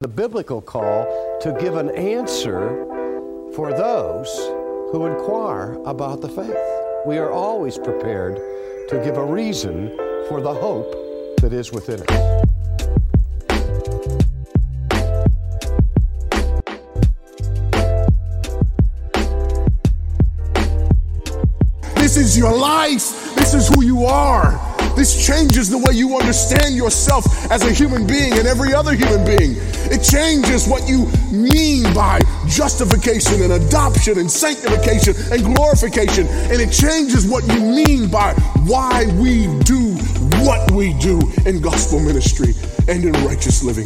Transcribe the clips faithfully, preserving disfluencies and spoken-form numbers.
The biblical call to give an answer for those who inquire about the faith. We are always prepared to give a reason for the hope that is within us. This is your life. This is who you are. This changes the way you understand yourself as a human being and every other human being. It changes what you mean by justification and adoption and sanctification and glorification. And it changes what you mean by why we do what we do in gospel ministry and in righteous living.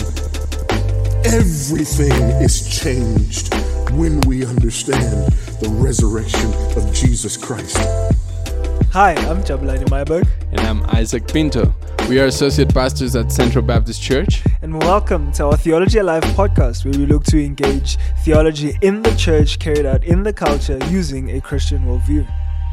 Everything is changed when we understand the resurrection of Jesus Christ. Hi, I'm Jabulani Myberg. And I'm Isaac Pinto. We are associate pastors at Central Baptist Church. And welcome to our Theology Alive podcast, where we look to engage theology in the church carried out in the culture using a Christian worldview.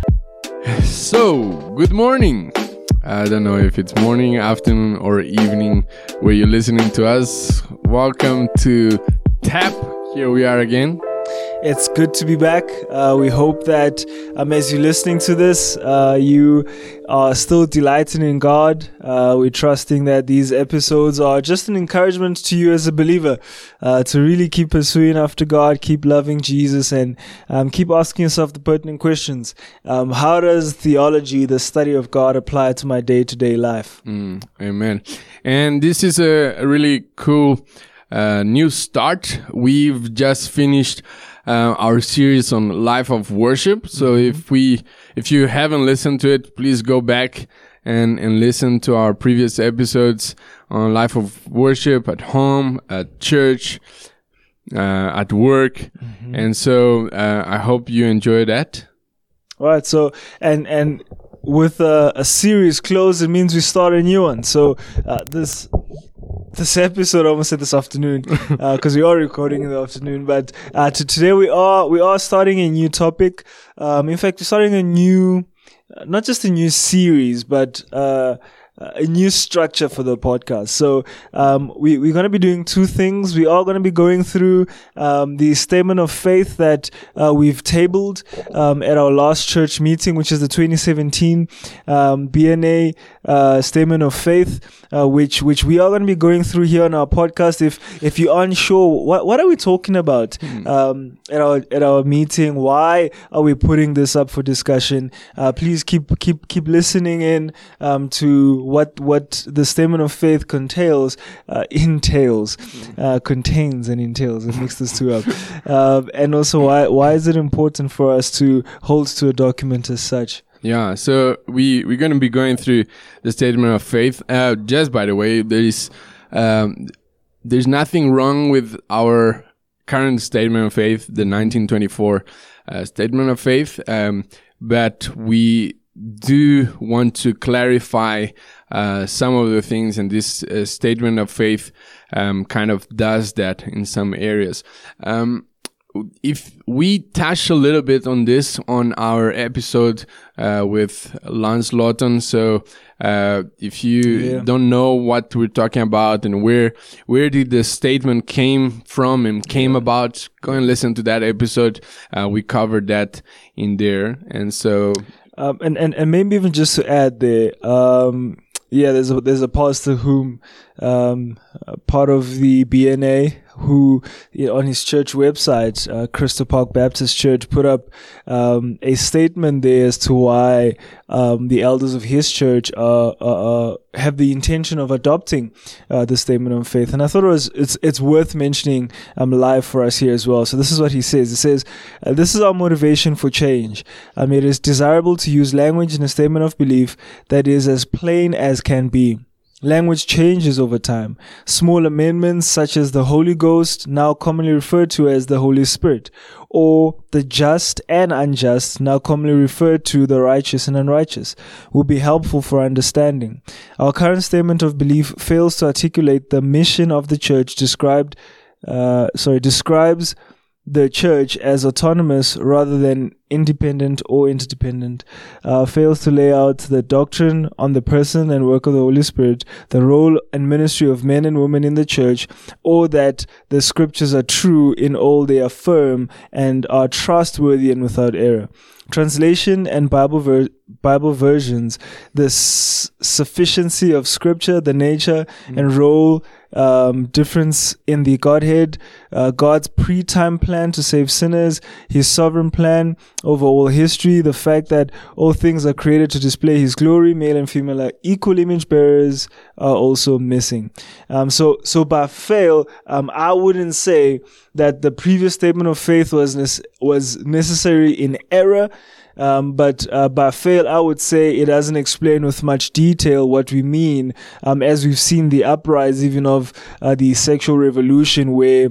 So, good morning. I don't know if it's morning, afternoon, or evening where you're listening to us. Welcome to Tap. Here we are again. It's good to be back. Uh, we hope that um, as you're listening to this, uh, you are still delighting in God. Uh, we're trusting that these episodes are just an encouragement to you as a believer uh, to really keep pursuing after God, keep loving Jesus, and um, keep asking yourself the pertinent questions. Um, how does theology, the study of God, apply to my day-to-day life? Mm, amen. And this is a, a really cool uh, new start. We've just finished Uh, our series on life of worship. So mm-hmm. if we, if you haven't listened to it, please go back and, and listen to our previous episodes on life of worship at home, at church, uh, at work. Mm-hmm. And so, uh, I hope you enjoy that. All right. So, and, and with a, a series closed, it means we start a new one. So, uh, this, This episode, I almost said this afternoon, because uh, we are recording in the afternoon. But uh, to today, we are we are starting a new topic. Um, in fact, we're starting a new, uh, not just a new series, but uh, a new structure for the podcast. So um, we we're going to be doing two things. We are going to be going through um, the statement of faith that uh, we've tabled um, at our last church meeting, which is the twenty seventeen um, B N A uh, statement of faith. Uh, which which we are going to be going through here on our podcast. If if you're unsure, what what are we talking about mm. um, at our at our meeting? Why are we putting this up for discussion? Uh, please keep keep keep listening in um, to what what the statement of faith contains, uh, entails, mm. uh, contains and entails. And mix these two up. uh, and also, why why is it important for us to hold to a document as such? Yeah, so we, we're going to be going through the statement of faith. Uh, just by the way, there is, um, there's nothing wrong with our current statement of faith, the nineteen twenty-four, uh, statement of faith. Um, but we do want to clarify, uh, some of the things, and this uh, statement of faith, um, kind of does that in some areas. Um, If we touch a little bit on this on our episode uh, with Lance Lawton, so uh, if you yeah. don't know what we're talking about and where where did the statement came from and came yeah. about, go and listen to that episode. Uh, we covered that in there, and so um, and and and maybe even just to add there. Um, Yeah, there's a there's a pastor whom um part of the B N A who you know, on his church website, uh, Crystal Park Baptist Church, put up um a statement there as to why um the elders of his church uh, uh, uh have the intention of adopting uh, the statement of faith, and I thought it was it's it's worth mentioning um live for us here as well. So this is what he says. It says, uh, "This is our motivation for change. Um, it is desirable to use language in a statement of belief that is as plain as can be. Language changes over time. Small amendments such as the Holy Ghost, now commonly referred to as the Holy Spirit, or the just and unjust, now commonly referred to the righteous and unrighteous, will be helpful for understanding. Our current statement of belief fails to articulate the mission of the church described, uh, sorry, describes the church as autonomous rather than independent or interdependent, uh, fails to lay out the doctrine on the person and work of the Holy Spirit, the role and ministry of men and women in the church, or that the scriptures are true in all they affirm and are trustworthy and without error. Translation and Bible ver- Bible versions, the s- sufficiency of Scripture, the nature mm. and role, um, difference in the Godhead, uh, God's pre-time plan to save sinners, His sovereign plan over all history, the fact that all things are created to display His glory, male and female are equal image bearers, are also missing. Um, so, so by fail, um, I wouldn't say that the previous statement of faith was ne- was necessary in error. Um, but uh, by fail, I would say it doesn't explain with much detail what we mean, um, as we've seen the uprise even of uh, the sexual revolution, where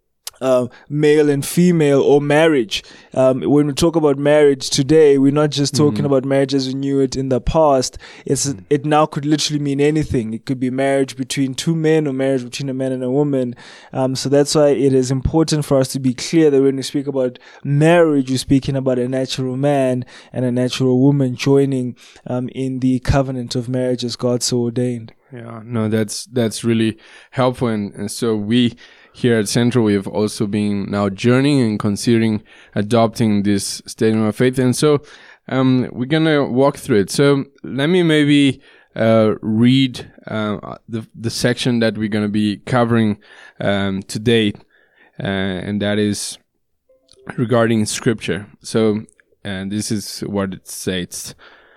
Uh, male and female, or marriage. Um, when we talk about marriage today, we're not just talking mm-hmm. about marriage as we knew it in the past. It's mm-hmm. It now could literally mean anything. It could be marriage between two men or marriage between a man and a woman. Um, so that's why it is important for us to be clear that when we speak about marriage, we're speaking about a natural man and a natural woman joining um, in the covenant of marriage as God so ordained. Yeah, no, that's that's really helpful, and, and so we here at Central, we have also been now journeying and considering adopting this statement of faith. And so um, we're going to walk through it. So let me maybe uh, read uh, the, the section that we're going to be covering um, today, uh, and that is regarding Scripture. So and this is what it states.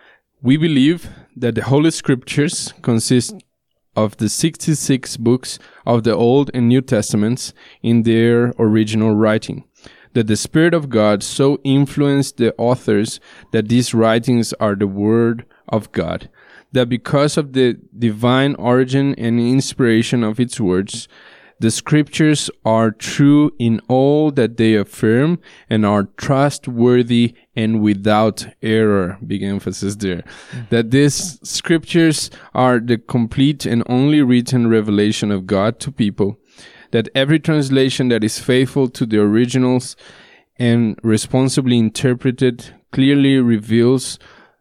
We believe that the Holy Scriptures consist of the sixty-six books of the Old and New Testaments in their original writing, that the Spirit of God so influenced the authors that these writings are the Word of God, that because of the divine origin and inspiration of its words, the Scriptures are true in all that they affirm and are trustworthy and without error. Big emphasis there. Mm-hmm. That these Scriptures are the complete and only written revelation of God to people. That every translation that is faithful to the originals and responsibly interpreted clearly reveals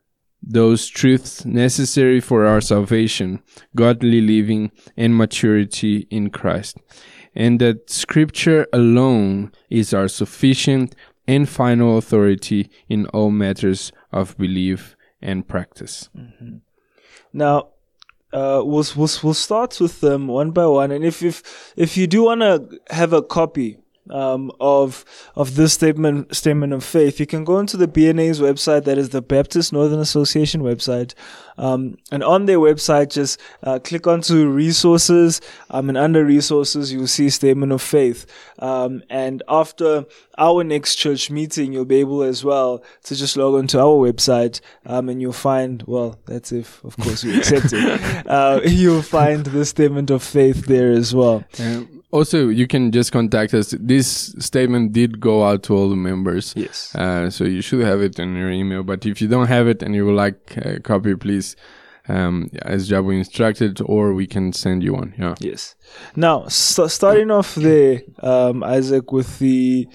those truths necessary for our salvation, godly living, and maturity in Christ. And that Scripture alone is our sufficient and final authority in all matters of belief and practice. Mm-hmm. Now, uh, we'll, we'll, we'll start with them one by one. And if, if, if you do want to have a copy Um, of of this statement statement of faith, you can go into the B N A's website, that is the Baptist Northern Association website, um, and on their website just uh, click onto resources, um, and under resources you'll see statement of faith, um, and after our next church meeting you'll be able as well to just log onto our website, um, and you'll find, well, that's if of course we accept it, uh, you'll find the statement of faith there as well. Um, Also, you can just contact us. This statement did go out to all the members. Yes. Uh, so you should have it in your email. But if you don't have it and you would like a copy, please, um, as Jabu instructed, or we can send you one. Yeah. Yes. Now, st- starting off there, um, Isaac, with the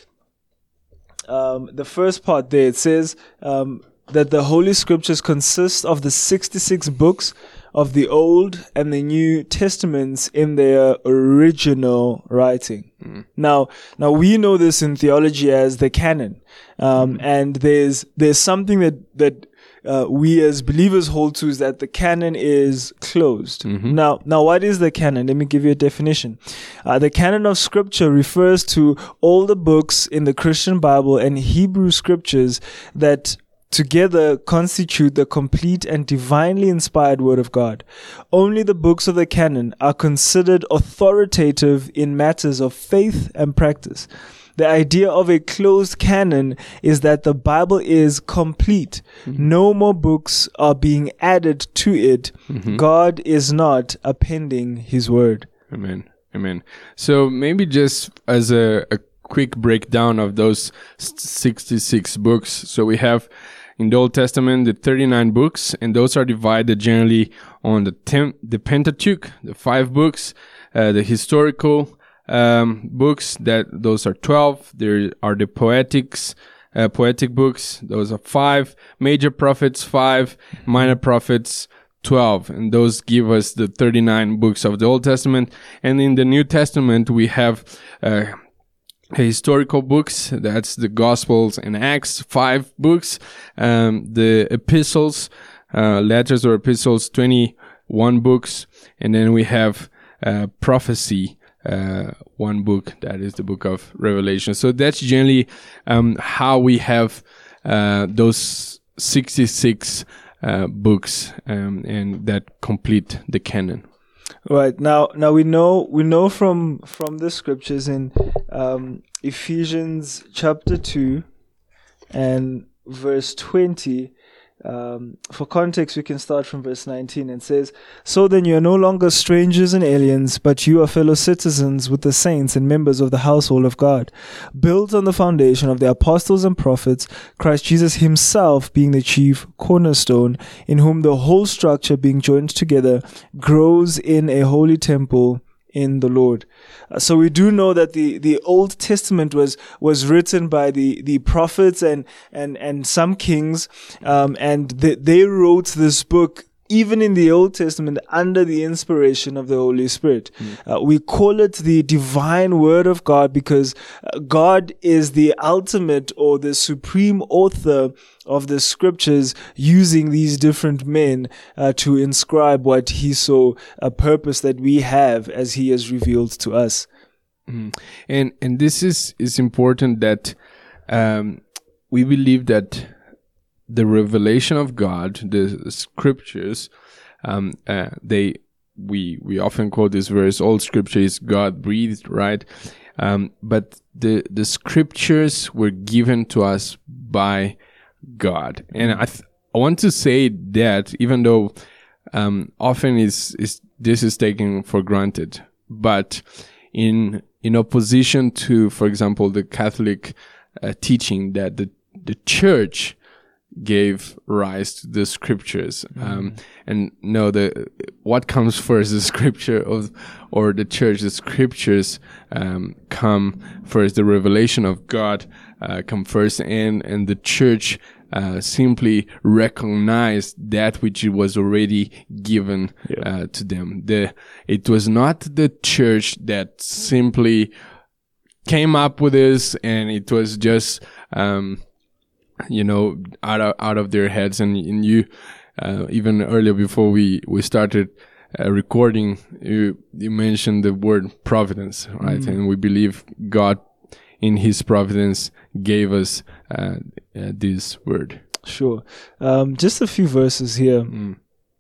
um, the first part there, it says um, that the Holy Scriptures consist of the sixty-six books of the Old and the New Testaments in their original writing. Mm. Now, now we know this in theology as the canon, um, mm. and there's there's something that that uh, we as believers hold to, is that the canon is closed. Mm-hmm. Now, now what is the canon? Let me give you a definition. Uh, the canon of Scripture refers to all the books in the Christian Bible and Hebrew Scriptures that together constitute the complete and divinely inspired Word of God. Only the books of the canon are considered authoritative in matters of faith and practice. The idea of a closed canon is that the Bible is complete. Mm-hmm. No more books are being added to it. Mm-hmm. God is not appending His Word. Amen. Amen. So maybe just as a, a quick breakdown of those sixty-six books. So we have in the Old Testament the thirty-nine books, and those are divided generally on the ten, the Pentateuch, the five books, uh, the historical um, books. That those are twelve. There are the poetics, uh, poetic books. Those are five. Major prophets, five. Minor prophets, twelve. And those give us the thirty-nine books of the Old Testament. And in the New Testament, we have uh, historical books. That's the Gospels and Acts, five books. Um, the epistles, uh, letters or epistles, twenty-one books. And then we have uh, prophecy, uh, one book. That is the book of Revelation. So that's generally um, how we have uh, those sixty-six uh, books um, and that complete the canon. Right. Now, now we know we know from from the scriptures in um, Ephesians chapter two and verse twenty. Um, for context, we can start from verse nineteen, and says, "So then you are no longer strangers and aliens, but you are fellow citizens with the saints and members of the household of God, built on the foundation of the apostles and prophets, Christ Jesus himself being the chief cornerstone, in whom the whole structure being joined together grows in a holy temple in the Lord." Uh, so we do know that the, the Old Testament was was written by the, the prophets and and and some kings, um, and they, they wrote this book even in the Old Testament under the inspiration of the Holy Spirit. Mm. Uh, we call it the divine word of God because uh, God is the ultimate or the supreme author of the scriptures, using these different men uh, to inscribe what he saw a purpose that we have as he has revealed to us. Mm. And and this is, is important that um, we believe that the revelation of God, the scriptures, um, uh, they, we, we often quote this verse, all scripture is God breathed, right? Um, but the, the scriptures were given to us by God. And I, th- I want to say that even though, um, often is, is, this is taken for granted, but in, in opposition to, for example, the Catholic, uh, teaching that the, the church gave rise to the scriptures. Mm. Um, and no, the, what comes first, the scripture of, or the church, the scriptures, um, come first, the revelation of God, uh, come first, and, and the church, uh, simply recognized that which was already given, yeah. uh, to them. The, it was not the church that simply came up with this, and it was just, um, you know, out of, out of their heads. And, and you, uh, even earlier before we, we started uh, recording, you, you mentioned the word providence, right? Mm. And we believe God in his providence gave us, uh, uh this word. Sure. Um, just a few verses here. Mm.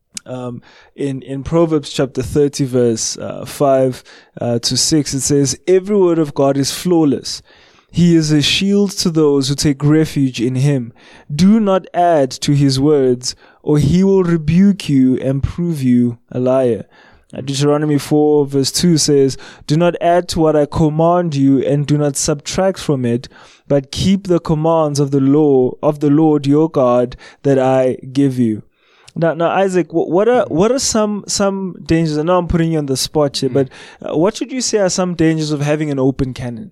Um, in, in Proverbs chapter thirty, verse, uh, five, uh, to six, it says, "Every word of God is flawless. He is a shield to those who take refuge in him. Do not add to his words, or he will rebuke you and prove you a liar." Uh, Deuteronomy four verse two says, "Do not add to what I command you, and do not subtract from it, but keep the commands of the law of the Lord your God that I give you." Now, now, Isaac, what are what are some some dangers? I know I'm putting you on the spot here, but uh, what should you say are some dangers of having an open canon?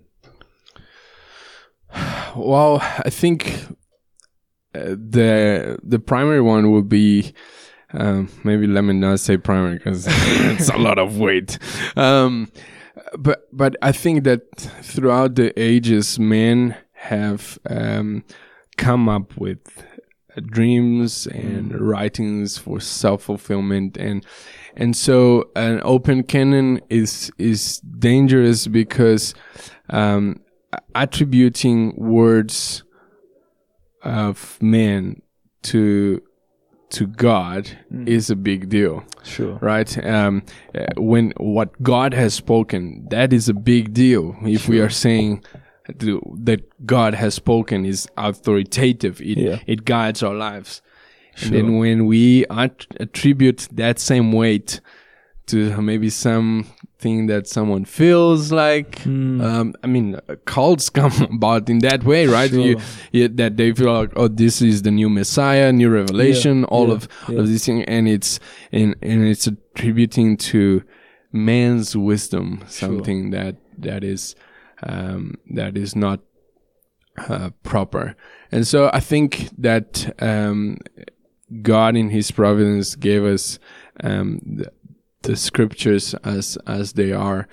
Well, I think uh, the the primary one would be, um, maybe let me not say primary because it's a lot of weight. Um, but but I think that throughout the ages, men have um, come up with dreams and mm. writings for self-fulfillment, and and so an open canon is is dangerous because um, attributing words of men to to God mm. is a big deal. Sure. Right? Um, when what God has spoken, that is a big deal. If sure. we are saying that God has spoken is authoritative, it yeah. it guides our lives. Sure. And then when we att- attribute that same weight to maybe something that someone feels like, mm. um, I mean, cults come about in that way, right? Sure. You, you, that they feel like, oh, this is the new Messiah, new revelation, yeah. all yeah. of yeah. of these things, and it's and and it's attributing to man's wisdom something sure. that that is um, that is not uh, proper. And so I think that um, God in His providence gave us um, the, the scriptures as as they are,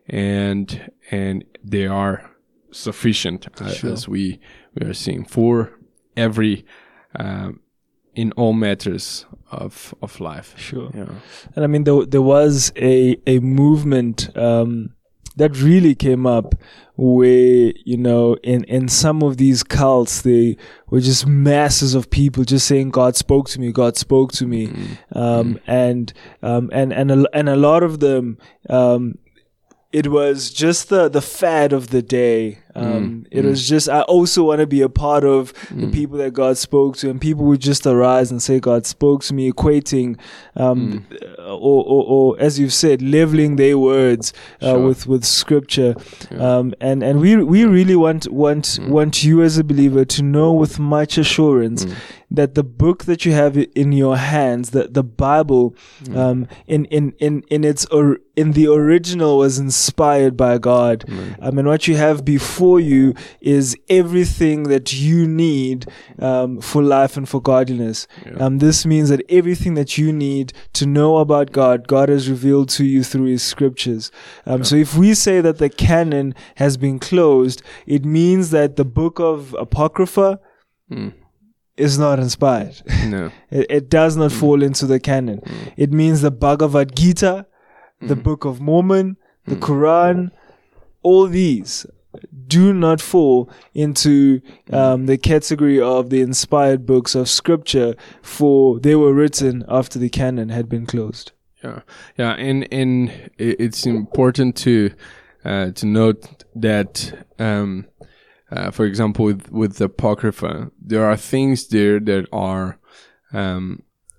and and they are sufficient uh, Sure. as we we are seeing for every um, in all matters of of life. Sure. Yeah. And I mean, there there was a a movement um, that really came up where, you know, in in some of these cults, they were just masses of people just saying, "God spoke to me, God spoke to me," Mm. um, and um, and and a, and a lot of them. Um, It was just the, the fad of the day. Um, Mm, it mm. was just, I also want to be a part of the Mm. people that God spoke to. And people would just arise and say, God spoke to me, equating, um, Mm. or, or, or as you've said, leveling their words uh, Sure. with, with scripture. Yeah. Um, and, and we, we really want, want, Mm. want you as a believer to know with much assurance Mm. that the book that you have in your hands, the, the Bible, Mm. um, in, in, in, in its, or, in the original was inspired by God. Mm. I mean, what you have before you is everything that you need, um, for life and for godliness. Yeah. Um, this means that everything that you need to know about God, God has revealed to you through His scriptures. Um, so if we say that the canon has been closed, it means that the book of Apocrypha Mm. is not inspired. No. It, it does not fall into the canon. It means the Bhagavad Gita, the Book of Mormon, the Quran, all these do not fall into um, the category of the inspired books of scripture, for they were written after the canon had been closed. Yeah, yeah, and and i- it's important to uh, to note that, um, uh, for example, with with the Apocrypha, there are things there that are um,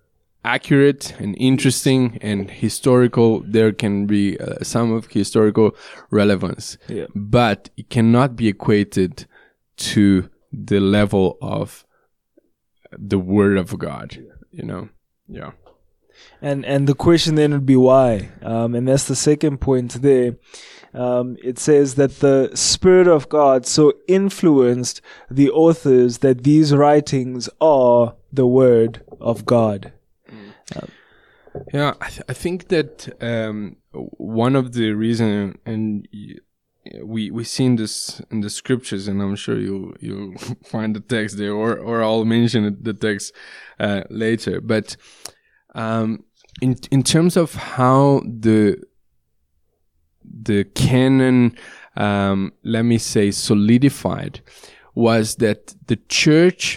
accurate and interesting and historical. There can be uh, some of historical relevance, Yeah. but it cannot be equated to the level of the Word of God. You know, yeah. And and the question then would be why? Um, and that's the second point there. Um, it says that the Spirit of God so influenced the authors that these writings are the Word of God. Yeah, I, th- I think that um, one of the reason, and y- we we seen this in the scriptures, and I'm sure you you find the text there, or or I'll mention it, the text uh, later. But um, in in terms of how the the canon, um, let me say, solidified, was that the church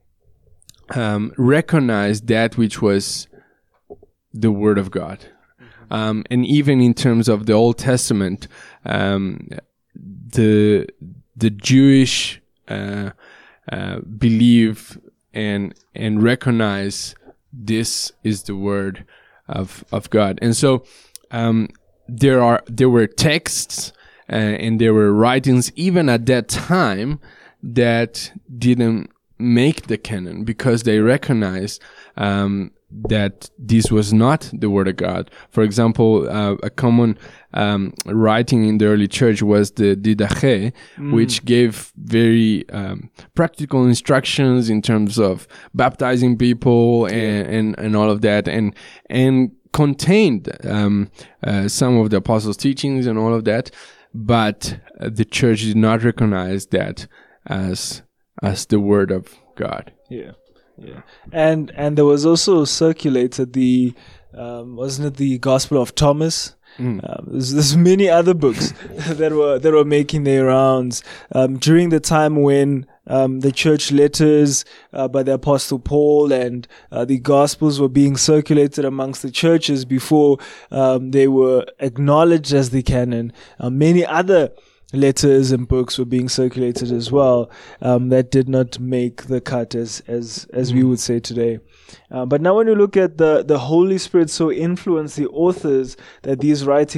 um, recognized that which was the Word of God. Um, and even in terms of the Old Testament, um, the the Jewish uh, uh, believe and and recognize this is the Word of of God. And so um, there are there were texts uh, and there were writings even at that time that didn't make the canon because they recognized um, that this was not the Word of God. For example, uh, a common um, writing in the early church was the Didache, mm. which gave very um, practical instructions in terms of baptizing people and, yeah. and, and all of that, and and contained um, uh, some of the apostles' teachings and all of that. But uh, the church did not recognize that as as the Word of God. Yeah. Yeah, and and there was also circulated the um, wasn't it the Gospel of Thomas? Mm. Um, there's, there's many other books that were that were making their rounds um, during the time when um, the church letters uh, by the Apostle Paul and uh, the Gospels were being circulated amongst the churches before um, they were acknowledged as the canon. Uh, many other letters and books were being circulated as well um, that did not make the cut, as as as mm. we would say today. Uh, but now when you look at the the Holy Spirit so influenced the authors that these writings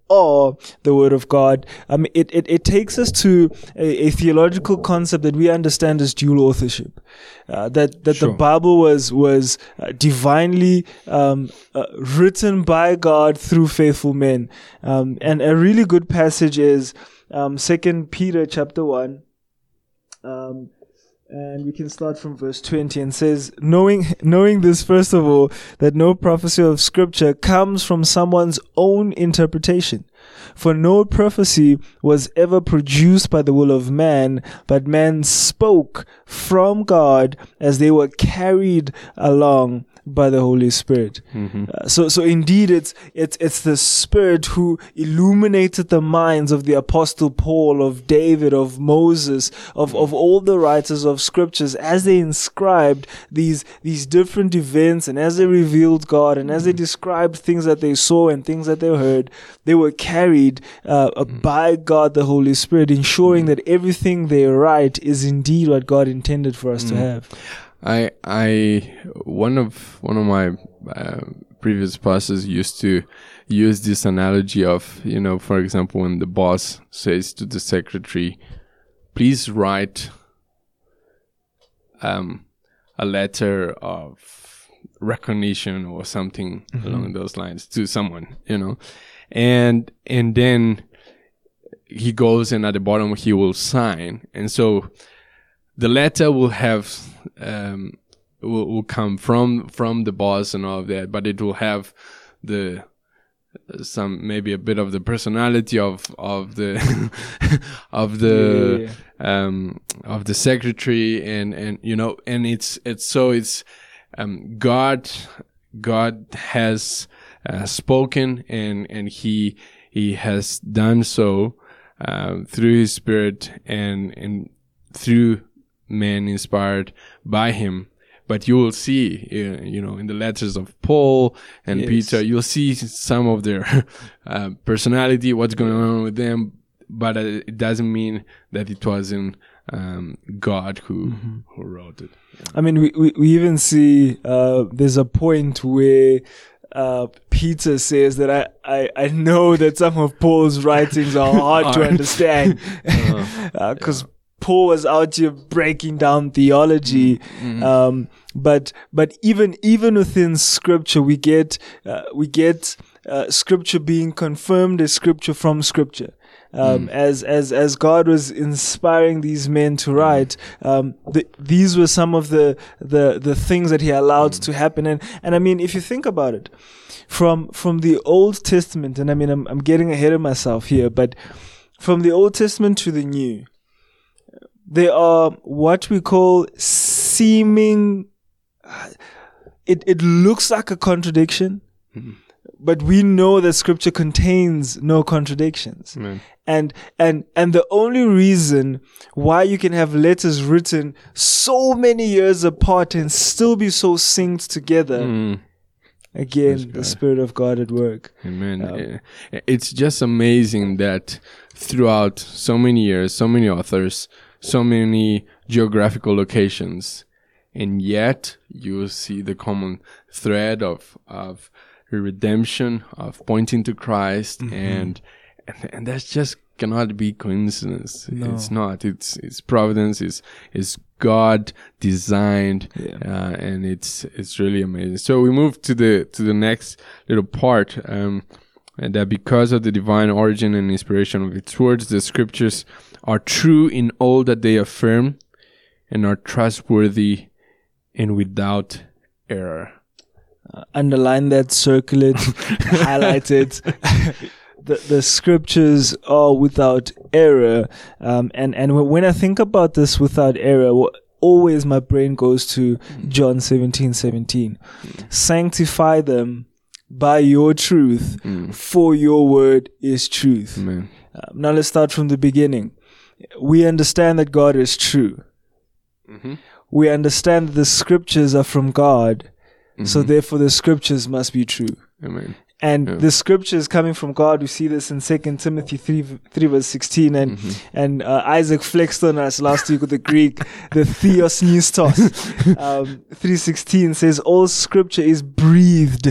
are the Word of God. Um, it, it, it takes us to a, a theological concept that we understand as dual authorship. Uh, that that Sure. the Bible was was uh, divinely um, uh, written by God through faithful men. Um, and a really good passage is um, Second Peter chapter one. Um, And we can start from verse twenty, and says, knowing, knowing this, first of all, that no prophecy of scripture comes from someone's own interpretation. For no prophecy was ever produced by the will of man, but man spoke from God as they were carried along by the Holy Spirit. Mm-hmm. Uh, so, so indeed, it's it's it's the Spirit who illuminated the minds of the Apostle Paul, of David, of Moses, of of all the writers of scriptures, as they inscribed these these different events, and as they revealed God, and as they described things that they saw and things that they heard. They were carried uh, mm. by God, the Holy Spirit, ensuring mm. that everything they write is indeed what God intended for us mm. to have. I, I, one of, one of my uh, previous pastors used to use this analogy of, you know, for example, when the boss says to the secretary, please write um, a letter of recognition or something mm-hmm. along those lines to someone, you know, and, and then he goes and at the bottom he will sign. And so the letter will have, um, will, will come from, from the boss and all of that, but it will have the, some, maybe a bit of the personality of, of the, of the, yeah, yeah. um, of the secretary and, and, you know, and it's, it's, so it's, um, God, God has, uh, spoken and, and he, he has done so, uh, through his Spirit and, and through men inspired by him. But you will see, uh, you know, in the letters of Paul and yes. Peter, you'll see some of their uh, personality, what's going on with them. But uh, it doesn't mean that it wasn't um, God who mm-hmm. who wrote it. Yeah. I mean, we, we, we even see uh, there's a point where uh, Peter says that I, I, I know that some of Paul's writings are hard to understand because uh, yeah. Paul was out here breaking down theology, mm-hmm. um, but but even even within Scripture, we get uh, we get uh, Scripture being confirmed as Scripture from Scripture. Um, mm. As as as God was inspiring these men to write, um, the, these were some of the the the things that He allowed mm. to happen. And and I mean, if you think about it, from from the Old Testament, and I mean, I'm I'm getting ahead of myself here, but from the Old Testament to the New, there are what we call seeming, it, it looks like a contradiction, mm-hmm. but we know that Scripture contains no contradictions. Amen. And, and, and the only reason why you can have letters written so many years apart and still be so synced together, mm. again, the Spirit of God at work. Amen. Um, it's just amazing that throughout so many years, so many authors, so many geographical locations, and yet you see the common thread of of redemption, of pointing to Christ, mm-hmm. and, and and that just cannot be coincidence. No. It's not. It's it's providence. It's it's God designed, yeah. uh, and it's it's really amazing. So we move to the to the next little part, um, and that because of the divine origin and inspiration of its words, the Scriptures are true in all that they affirm, and are trustworthy and without error. Uh, underline that, circle it, highlight it. the the Scriptures are without error, um, and and when I think about this without error, always my brain goes to John seventeen seventeen. Mm. Sanctify them by your truth, mm. for your word is truth. Amen. Uh, now let's start from the beginning. We understand that God is true. Mm-hmm. We understand that the Scriptures are from God. Mm-hmm. So therefore the Scriptures must be true. Amen. And yeah. the Scriptures coming from God, we see this in Second Timothy three, three verse sixteen. And mm-hmm. and uh, Isaac flexed on us last week with the Greek, the Theos Neustos. um, three sixteen says, all Scripture is breathed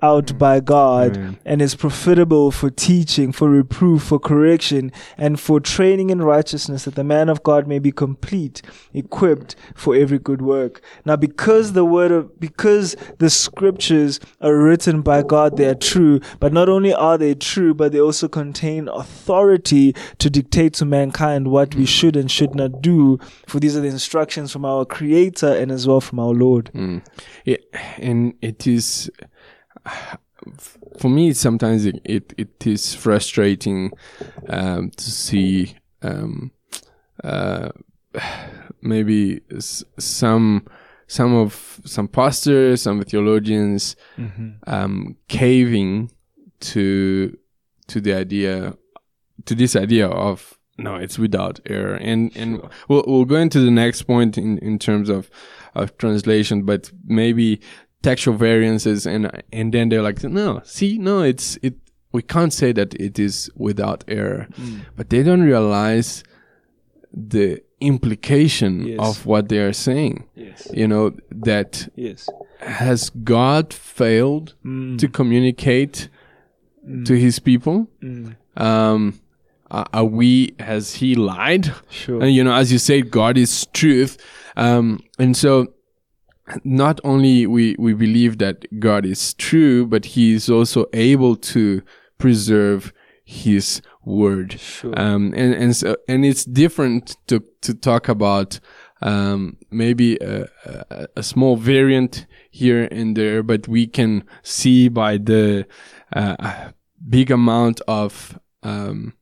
out by God Amen. and is profitable for teaching, for reproof, for correction, and for training in righteousness, that the man of God may be complete, equipped for every good work. Now, because the word of, because the scriptures are written by God, they are true, but not only are they true, but they also contain authority to dictate to mankind what we should and should not do, for these are the instructions from our Creator and as well from our Lord. Mm. Yeah, and it is, for me, sometimes it, it, it is frustrating um, to see um, uh, maybe s- some some of some pastors, some theologians Mm-hmm. um, caving to to the idea to this idea of no, it's without error, and and we'll we'll go into the next point in in terms of of translation, but maybe textual variances, and and then they're like, no, see, no, it's it. We can't say that it is without error, Mm. but they don't realize the implication Yes. of what they are saying. Yes. You know, that Yes. has God failed Mm. to communicate to His people? Mm. Um, are are we? Has He lied? Sure. And, you know, as you say, God is truth. Um, and so not only we, we believe that God is true, but He is also able to preserve His word. Sure. Um, and, and so, and it's different to, to talk about, um, maybe a, a, a small variant here and there, but we can see by the, uh, big amount of, um,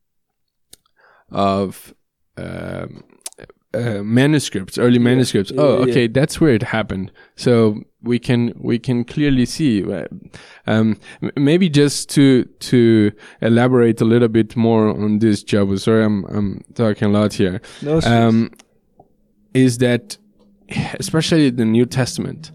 of, um, Uh, manuscripts, early manuscripts. Yeah, oh, yeah. okay, that's where it happened. So we can we can clearly see. uh, Um, m- maybe just to to elaborate a little bit more on this, Jabu. Sorry, I'm I'm talking a lot here. No stress. Um, is that especially the New Testament?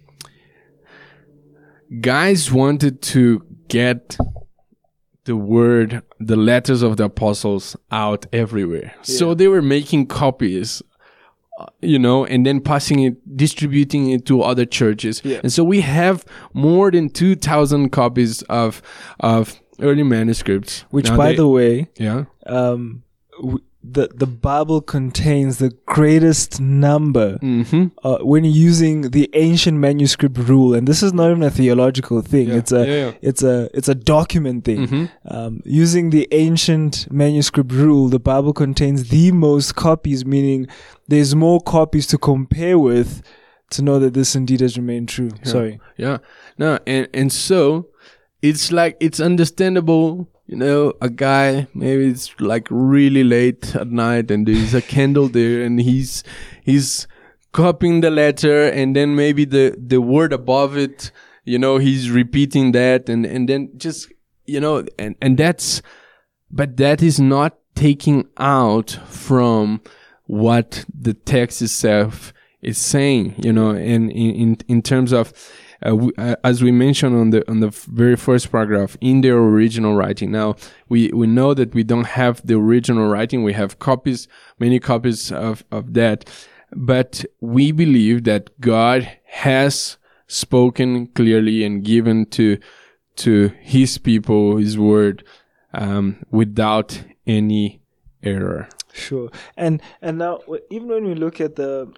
Guys wanted to get the word, the letters of the apostles out everywhere. So they were making copies, uh, you know, and then passing it, distributing it to other churches. Yeah. And so we have more than two thousand copies of, of early manuscripts. Which, Now by they- the way, yeah. um, w- the the Bible contains the greatest number Mm-hmm. uh, when using the ancient manuscript rule, and this is not even a theological thing. Yeah, It's a yeah, yeah. it's a it's a document thing. Mhm. Um, using the ancient manuscript rule, the Bible contains the most copies, meaning there's more copies to compare with to know that this indeed has remained true. Sorry. Yeah. No, and, and so it's like, it's understandable, you know, a guy, maybe it's like really late at night and there's a candle there and he's, he's copying the letter and then maybe the, the word above it, you know, he's repeating that and, and then just, you know, and, and that's, but that is not taking out from what the text itself is saying, you know, and in, in, in terms of, uh, w- uh, as we mentioned on the on the f- very first paragraph, in their original writing. Now we we know that we don't have the original writing. We have copies, many copies of of that, but we believe that God has spoken clearly and given to to His people His word, um, without any error. Sure. And and now w- even when we look at the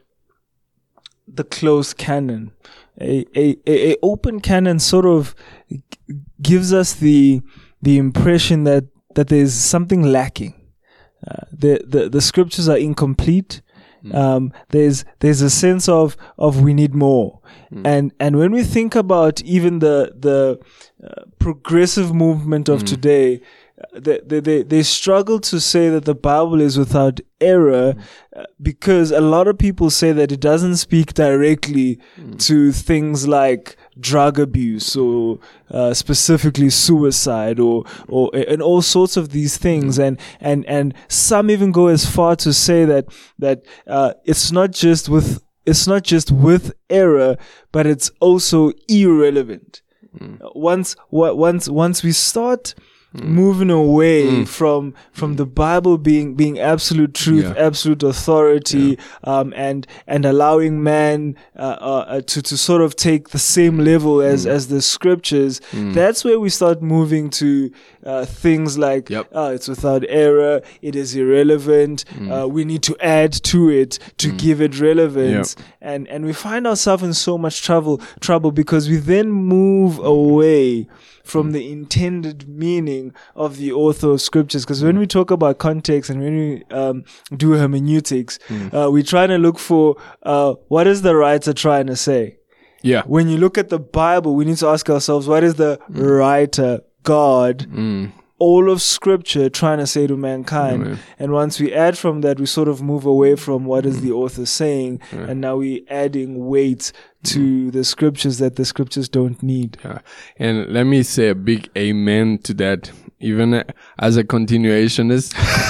the closed canon, a a, a a open canon sort of g- gives us the the impression that that there's something lacking. Uh, the, the the scriptures are incomplete. Um, there's there's a sense of of we need more, and and when we think about even the the uh, progressive movement of today, uh, they, they they they struggle to say that the Bible is without error, uh, because a lot of people say that it doesn't speak directly to things like drug abuse or uh, specifically suicide or or and all sorts of these things, and and and some even go as far to say that that uh, it's not just with it's not just with error, but it's also irrelevant. Once wa- once once we start moving away Mm. from from the Bible being being absolute truth, Yeah. absolute authority, um, and and allowing man uh, uh, to to sort of take the same level as Mm. as the scriptures. That's where we start moving to uh, things like Yep. uh, it's without error, it is irrelevant. Uh, we need to add to it to give it relevance, and and we find ourselves in so much trouble trouble because we then move away from the intended meaning of the author of scriptures. Because when we talk about context and when we um, do hermeneutics, uh, we try to look for uh, what is the writer trying to say. Yeah. When you look at the Bible, we need to ask ourselves, what is the writer, God, all of scripture trying to say to mankind? Amen. And once we add from that, we sort of move away from what is the author saying, and now we're adding weight to the scriptures that the scriptures don't need. Yeah. And let me say a big amen to that, even uh, as a continuationist.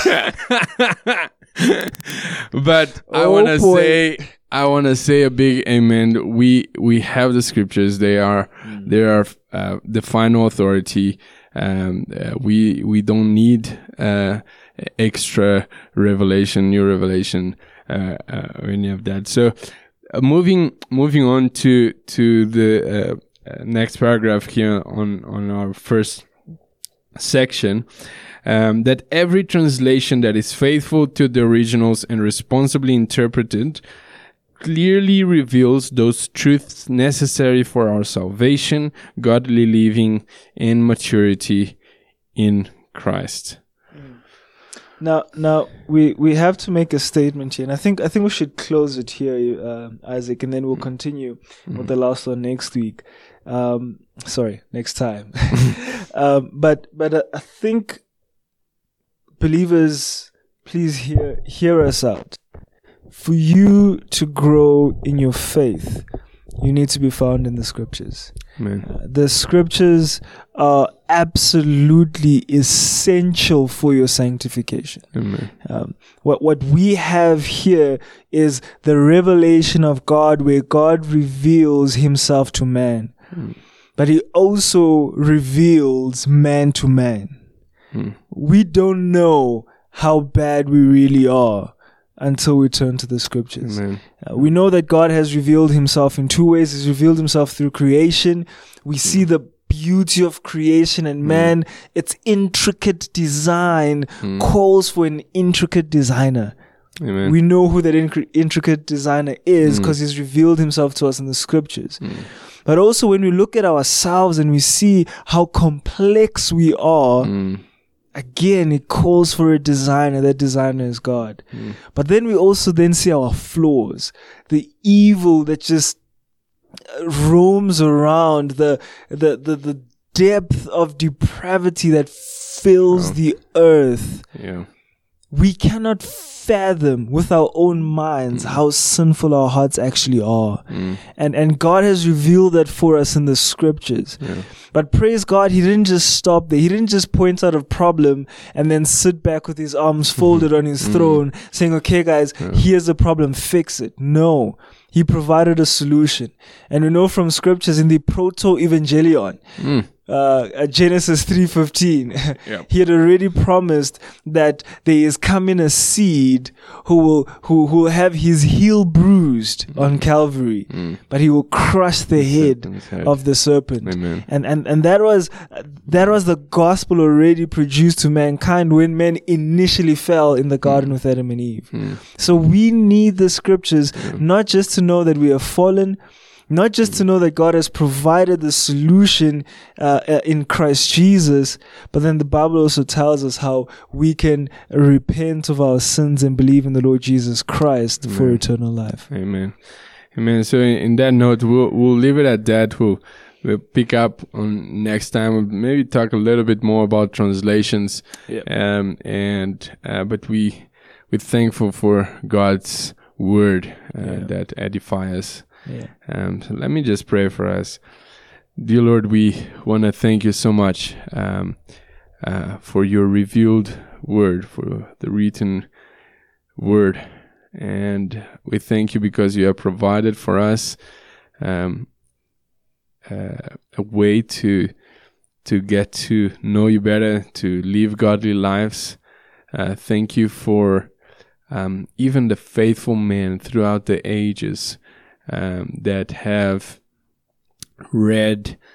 But I Oh, want to boy. say, I want to say a big amen. We we have the scriptures. They are they are uh, the final authority. Um, uh, we we don't need uh, extra revelation, new revelation, uh, uh, or any of that. So. Uh, moving moving on to to the uh, uh, next paragraph here on on our first section, um, that every translation that is faithful to the originals and responsibly interpreted clearly reveals those truths necessary for our salvation, godly living, and maturity in Christ. Now, now we, we have to make a statement here, and I think I think we should close it here, uh, Isaac, and then we'll continue with the last one next week. Um, sorry, next time. um, but but uh, I think believers, please hear hear us out. For you to grow in your faith, you need to be found in the scriptures. Amen. Uh, the scriptures are absolutely essential for your sanctification. Amen. Um, what what we have here is the revelation of God, where God reveals himself to man, Mm. but he also reveals man to man. Mm. We don't know how bad we really are until we turn to the scriptures. Amen. Uh, we know that God has revealed himself in two ways. He's revealed himself through creation. We see the beauty of creation, and man, its intricate design calls for an intricate designer. Amen. We know who that incri- intricate designer is because he's revealed himself to us in the scriptures. But also when we look at ourselves and we see how complex we are, Mm. again, it calls for a designer. That designer is God. But then we also then see our flaws, the evil that just roams around, the the the, the depth of depravity that fills Oh. the earth. Yeah. We cannot fathom with our own minds how sinful our hearts actually are. And and God has revealed that for us in the scriptures. Yeah. But praise God, he didn't just stop there. He didn't just point out a problem and then sit back with his arms folded on his throne saying, okay guys, here's the problem, fix it. No. He provided a solution. And we know from scriptures in the proto-evangelion, Mm. uh, uh, Genesis three fifteen, Yeah. he had already promised that there is coming a seed who will who, who will have his heel bruised on Calvary, but he will crush the head serpent's head. of the serpent. Amen. And and and that was that was the gospel already produced to mankind when men initially fell in the garden with Adam and Eve. So we need the scriptures not just to know that we are fallen, not just to know that God has provided the solution uh, uh, in Christ Jesus, but then the Bible also tells us how we can repent of our sins and believe in the Lord Jesus Christ for eternal life. Amen. Amen. So in, in that note, we'll we'll leave it at that. We'll we'll pick up on next time. We'll maybe talk a little bit more about translations. Yep. Um. And uh, but we we're thankful for God's word uh, Yeah. that edify us. Yeah. Um, so let me just pray for us. Dear Lord, we want to thank you so much um, uh, for your revealed word, for the written word. And we thank you because you have provided for us um, uh, a way to to get to know you better, to live godly lives. Uh, thank you for um, even the faithful men throughout the ages um, that have read